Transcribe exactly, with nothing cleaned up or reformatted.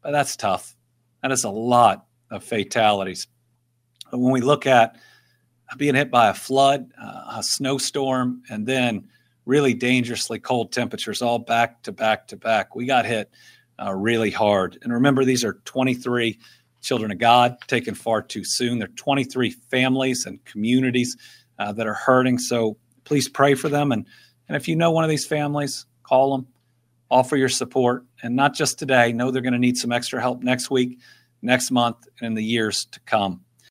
But that's tough. That is a lot of fatalities. But when we look at being hit by a flood, uh, a snowstorm, and then really dangerously cold temperatures all back to back to back, we got hit uh, really hard. And remember, these are twenty-three children of God taken far too soon. There are twenty-three families and communities uh, that are hurting. So please pray for them. And, and if you know one of these families, call them, offer your support. And not just today. Know they're going to need some extra help next week, next month, and in the years to come.